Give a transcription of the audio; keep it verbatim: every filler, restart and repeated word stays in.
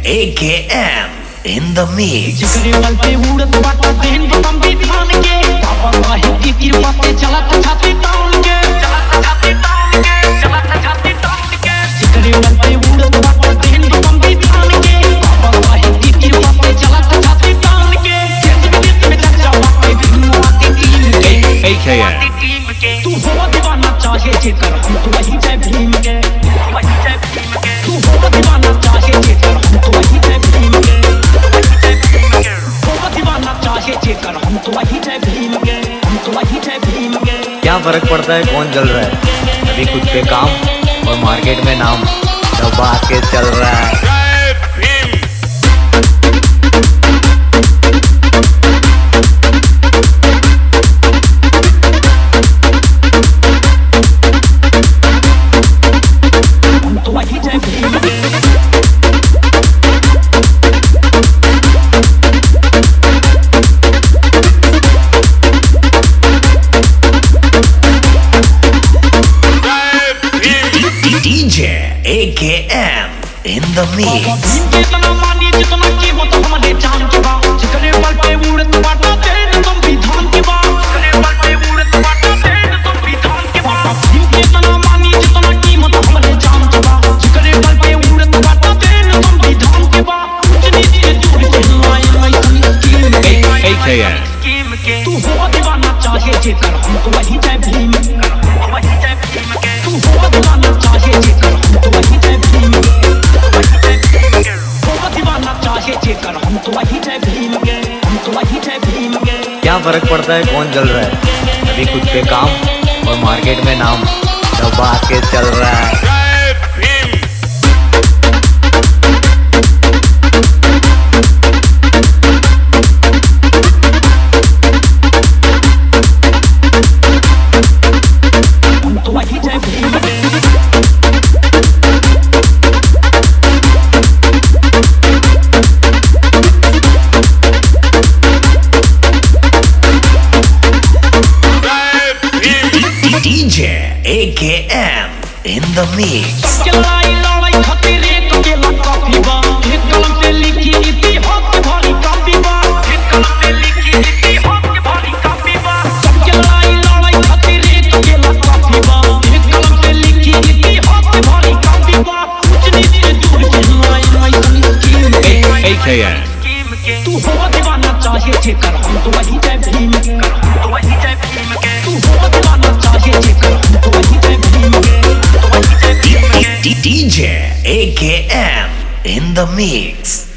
A K M in the mix. जिगरे वाल पे उड़त बाटा बहन बम भी थान के पापा काहे की कृपा पे चलत छाती तान के चलत छाती तान के चलत छाती तान के जिगरे वाल पे उड़त बाटा बहन बम भी थान के पापा काहे की कृपा पे चलत छाती तान के जिंदगी में चर्चा बाटे भीम आते टीम के A K M तू हो दीवाना चाहे जेकर हम तो वही जय भीम के वही जय भीम के तू हो दीवाना चाहे जेकर हम तो वही जय भीम के हो दीवाना चाहे जेकर हम तो वही जय भीम के हम तो वही जय भीम के क्या फर्क पड़ता है कौन चल रहा है, अभी खुद पे काम और मार्केट में नाम दबा के चल रहा है। D J A K M in the mix. जितना मानी जितना कीमत हमारे जान की बात जिगरे वाल पे उड़त बाटा तेरे तुम भी धान की बात जिगरे वाल पे उड़त बाटा तेरे तुम भी धान की बात जितना मानी जितना कीमत हमारे जान की बात जिगरे वाल पे उड़त बाटा तेरे तुम भी धान की बात जितनी से दूर के लाए मैं स्कीम के A K M स्कीम के तू हो दीवाना चाहे जेकर हम तो वही जय भीम वही जय भीम के तू हो दीवाना चाहे जेकर हम तो वही जय भीम चाहे जेकर हम तो वही जय भीम के हम तो वही जय भीम के क्या फर्क पड़ता है कौन चल रहा है, अभी खुद पे काम और मार्केट में नाम दबा के चल रहा है। हम तो वही जय भीम के D J A K M in the mix. लड़ाई लड़ाई खातिर एक केला काफी बा एक कलम पे लिखी इतिहास की भारी काफी बा एक कलम पे लिखी इतिहास की भारी काफी बा सबके लड़ाई लड़ाई खातिर एक केला काफी बा एक कलम पे लिखी इतिहास की भारी काफी बा कुछ नहीं से दूर के लाए मैं स्कीम के A K M तू हो दीवाना चाहे जेकर हम तो वही जय भीम के हम तो वही जय भीम के तू हो दीवाना चाहे जेकर हम तो वही जय भीम के हम तो वही जय भीम के D J A K M in the mix.